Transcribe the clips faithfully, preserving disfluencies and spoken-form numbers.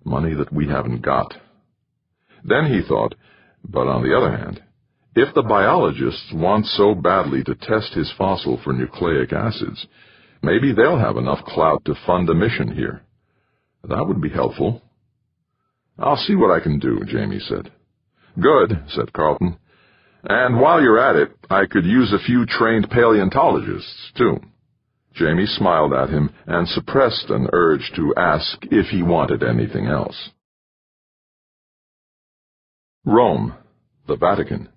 money that we haven't got. Then he thought, but on the other hand, if the biologists want so badly to test his fossil for nucleic acids, maybe they'll have enough clout to fund a mission here. That would be helpful. I'll see what I can do, Jamie said. Good, said Carlton. And while you're at it, I could use a few trained paleontologists, too. Jamie smiled at him and suppressed an urge to ask if he wanted anything else. Rome, the Vatican.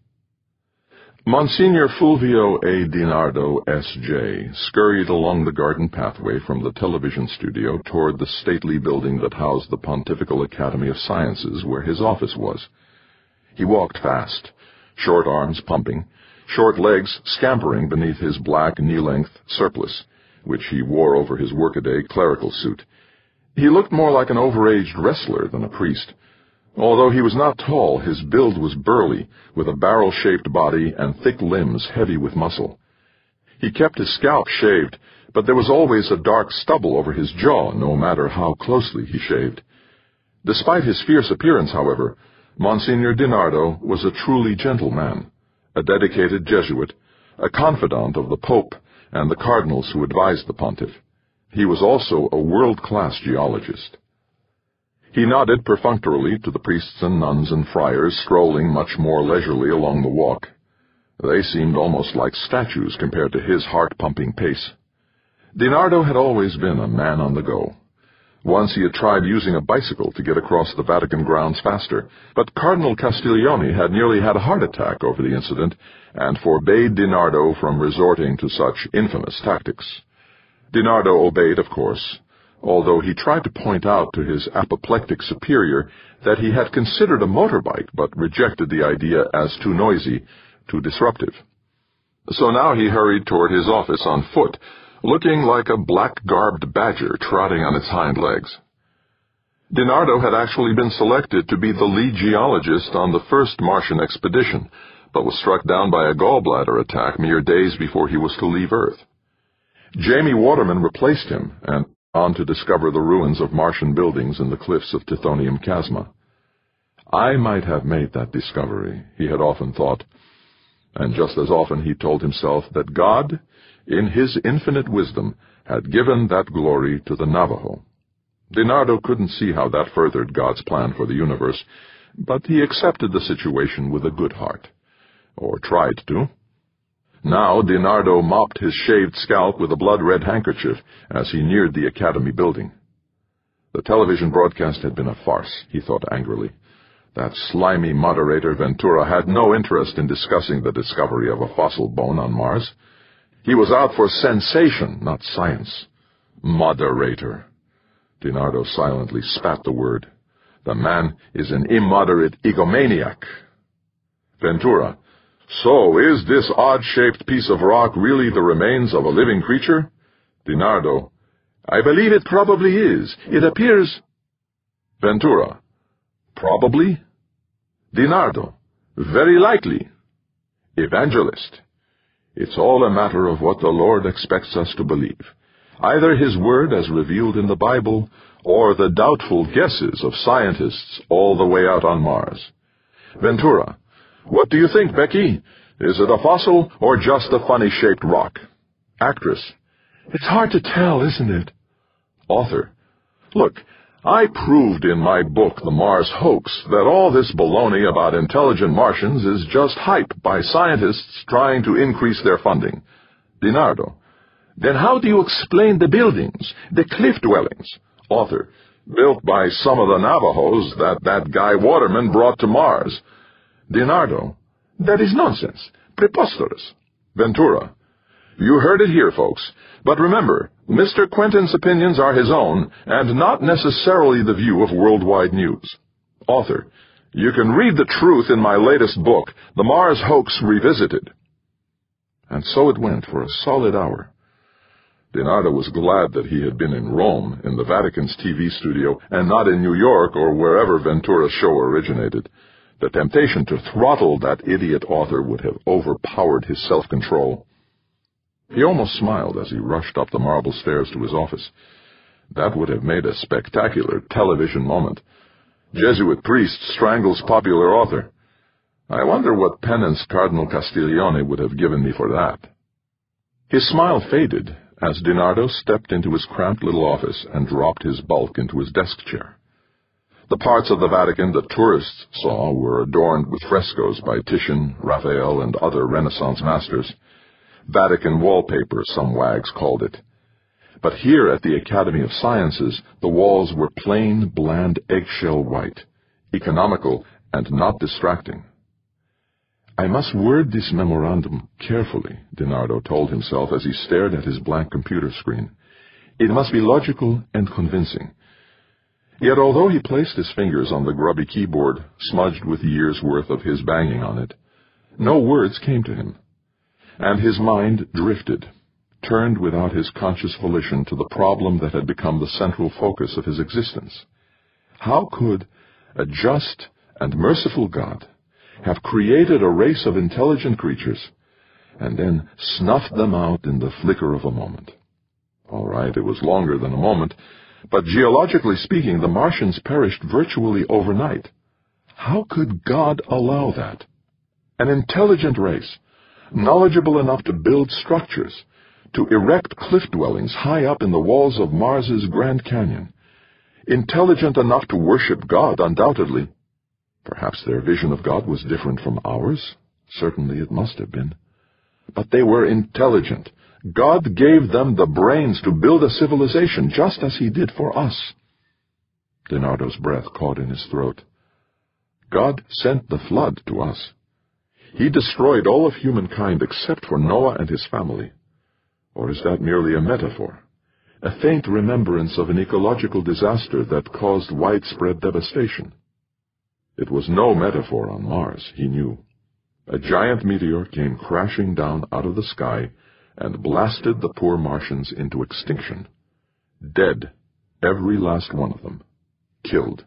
Monsignor Fulvio A. DiNardo, S J, scurried along the garden pathway from the television studio toward the stately building that housed the Pontifical Academy of Sciences, where his office was. He walked fast, short arms pumping, short legs scampering beneath his black knee-length surplice, which he wore over his workaday clerical suit. He looked more like an overaged wrestler than a priest. Although he was not tall, his build was burly, with a barrel-shaped body and thick limbs heavy with muscle. He kept his scalp shaved, but there was always a dark stubble over his jaw, no matter how closely he shaved. Despite his fierce appearance, however, Monsignor DiNardo was a truly gentle man, a dedicated Jesuit, a confidant of the Pope and the cardinals who advised the pontiff. He was also a world-class geologist. He nodded perfunctorily to the priests and nuns and friars strolling much more leisurely along the walk. They seemed almost like statues compared to his heart-pumping pace. DiNardo had always been a man on the go. Once he had tried using a bicycle to get across the Vatican grounds faster, but Cardinal Castiglione had nearly had a heart attack over the incident and forbade DiNardo from resorting to such infamous tactics. DiNardo obeyed, of course, although he tried to point out to his apoplectic superior that he had considered a motorbike but rejected the idea as too noisy, too disruptive. So now he hurried toward his office on foot, looking like a black-garbed badger trotting on its hind legs. DiNardo had actually been selected to be the lead geologist on the first Martian expedition, but was struck down by a gallbladder attack mere days before he was to leave Earth. Jamie Waterman replaced him, and on to discover the ruins of Martian buildings in the cliffs of Tithonium Chasma. I might have made that discovery, he had often thought, and just as often he told himself that God, in his infinite wisdom, had given that glory to the Navajo. DiNardo couldn't see how that furthered God's plan for the universe, but he accepted the situation with a good heart, or tried to. Now DiNardo mopped his shaved scalp with a blood-red handkerchief as he neared the Academy building. The television broadcast had been a farce, he thought angrily. That slimy moderator Ventura had no interest in discussing the discovery of a fossil bone on Mars. He was out for sensation, not science. Moderator. DiNardo silently spat the word. The man is an immoderate egomaniac. Ventura. So, is this odd-shaped piece of rock really the remains of a living creature? DiNardo. I believe it probably is. It appears... Ventura. Probably? DiNardo. Very likely. Evangelist. It's all a matter of what the Lord expects us to believe, either His word as revealed in the Bible, or the doubtful guesses of scientists all the way out on Mars. Ventura. What do you think, Becky? Is it a fossil or just a funny-shaped rock? Actress. It's hard to tell, isn't it? Author. Look, I proved in my book, The Mars Hoax, that all this baloney about intelligent Martians is just hype by scientists trying to increase their funding. DiNardo. Then how do you explain the buildings, the cliff dwellings? Author. Built by some of the Navajos that that guy Waterman brought to Mars. DiNardo. That is nonsense. Preposterous. Ventura. You heard it here, folks. But remember, Mister Quentin's opinions are his own, and not necessarily the view of worldwide news. Author. You can read the truth in my latest book, The Mars Hoax Revisited. And so it went for a solid hour. DiNardo was glad that he had been in Rome, in the Vatican's T V studio, and not in New York or wherever Ventura's show originated. The temptation to throttle that idiot author would have overpowered his self-control. He almost smiled as he rushed up the marble stairs to his office. That would have made a spectacular television moment. Jesuit priest strangles popular author. I wonder what penance Cardinal Castiglione would have given me for that. His smile faded as DiNardo stepped into his cramped little office and dropped his bulk into his desk chair. The parts of the Vatican that tourists saw were adorned with frescoes by Titian, Raphael, and other Renaissance masters. Vatican wallpaper, some wags called it. But here at the Academy of Sciences, the walls were plain, bland eggshell white, economical and not distracting. I must word this memorandum carefully, DiNardo told himself as he stared at his blank computer screen. It must be logical and convincing. Yet although he placed his fingers on the grubby keyboard, smudged with years' worth of his banging on it, no words came to him, and his mind drifted, turned without his conscious volition to the problem that had become the central focus of his existence. How could a just and merciful God have created a race of intelligent creatures and then snuffed them out in the flicker of a moment? All right, it was longer than a moment, but geologically speaking, the Martians perished virtually overnight. How could God allow that? An intelligent race, knowledgeable enough to build structures, to erect cliff dwellings high up in the walls of Mars's Grand Canyon, intelligent enough to worship God, undoubtedly. Perhaps their vision of God was different from ours. Certainly it must have been. But they were intelligent. God gave them the brains to build a civilization, just as he did for us. DiNardo's breath caught in his throat. God sent the flood to us. He destroyed all of humankind except for Noah and his family. Or is that merely a metaphor? A faint remembrance of an ecological disaster that caused widespread devastation? It was no metaphor on Mars, he knew. A giant meteor came crashing down out of the sky and blasted the poor Martians into extinction. Dead, every last one of them. Killed.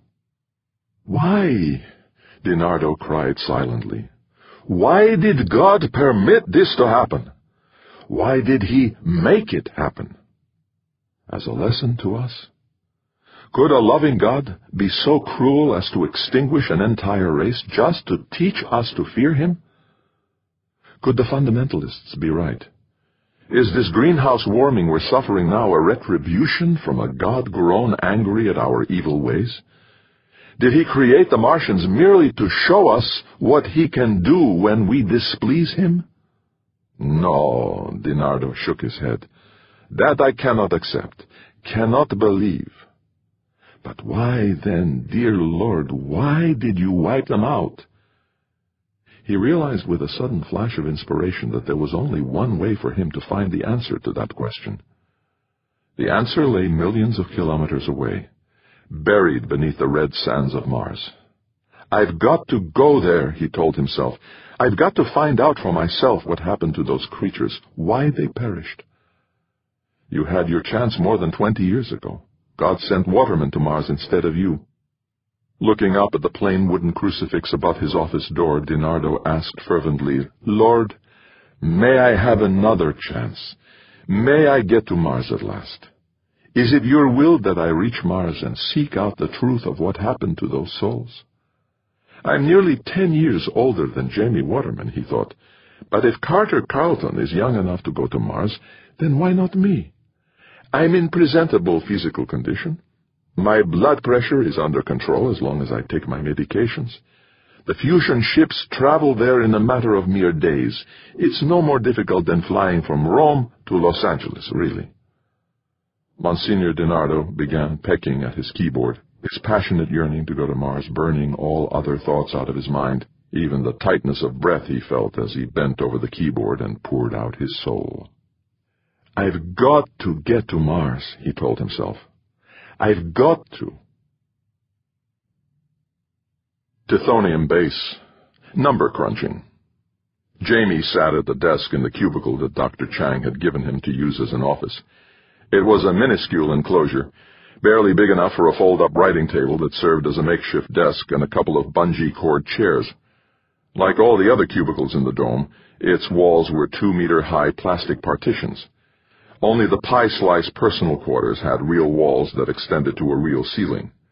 Why? DiNardo cried silently. Why did God permit this to happen? Why did he make it happen? As a lesson to us? Could a loving God be so cruel as to extinguish an entire race just to teach us to fear him? Could the fundamentalists be right? Is this greenhouse warming we're suffering now a retribution from a God grown angry at our evil ways? Did he create the Martians merely to show us what he can do when we displease him? No, DiNardo shook his head. That I cannot accept, cannot believe. But why then, dear Lord, why did you wipe them out? He realized with a sudden flash of inspiration that there was only one way for him to find the answer to that question. The answer lay millions of kilometers away, buried beneath the red sands of Mars. I've got to go there, he told himself. I've got to find out for myself what happened to those creatures, why they perished. You had your chance more than twenty years ago. God sent watermen to Mars instead of you. Looking up at the plain wooden crucifix above his office door, DiNardo asked fervently, Lord, may I have another chance? May I get to Mars at last? Is it your will that I reach Mars and seek out the truth of what happened to those souls? I'm nearly ten years older than Jamie Waterman, he thought, but if Carter Carlton is young enough to go to Mars, then why not me? I'm in presentable physical condition. My blood pressure is under control as long as I take my medications. The fusion ships travel there in a matter of mere days. It's no more difficult than flying from Rome to Los Angeles, really. Monsignor DiNardo began pecking at his keyboard, his passionate yearning to go to Mars burning all other thoughts out of his mind, even the tightness of breath he felt as he bent over the keyboard and poured out his soul. I've got to get to Mars, he told himself. I've got to. Tithonium base. Number crunching. Jamie sat at the desk in the cubicle that Doctor Chang had given him to use as an office. It was a minuscule enclosure, barely big enough for a fold-up writing table that served as a makeshift desk and a couple of bungee cord chairs. Like all the other cubicles in the dome, its walls were two-meter-high plastic partitions. Only the pie-slice personal quarters had real walls that extended to a real ceiling.